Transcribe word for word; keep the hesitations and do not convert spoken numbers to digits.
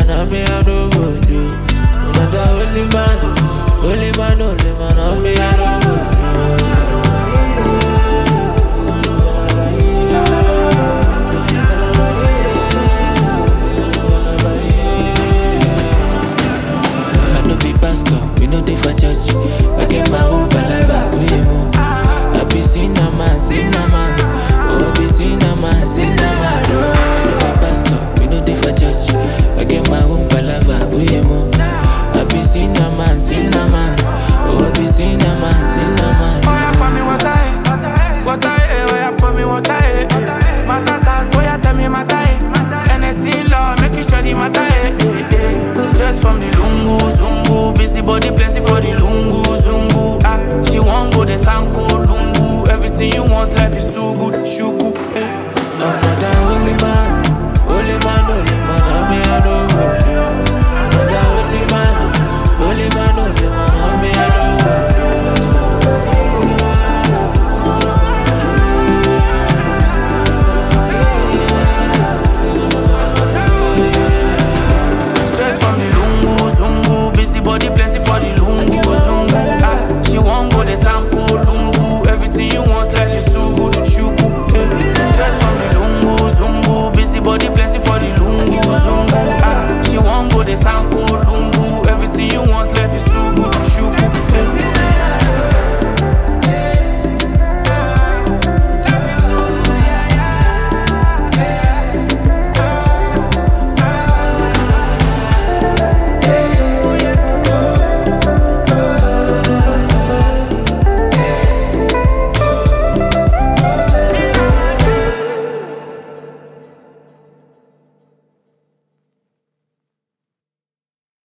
man, I me I no go do. Not a holy man, holy man, holy man, I me I no go do. I no be pastor, we no dey for church. I get my own palava, we mo. I be cinema, cinema. Oh, I be cinema, cinema. I no be pastor, we no dey for church. I get my own palava, we mo. I be cinema, cinema. Oh, I be cinema, cinema. Oh, yeah, for me what I, what I, oh, yeah, for me what I, Mata cast, oh, yeah, tell me mata, N S C law, make you sure the mata, eh, eh, eh. Stress from the lungu, zungu, busy body plenty for the lungu, zungu. Ah, she won't go the sanko, lungu. Everything you want, life is too good, shoot.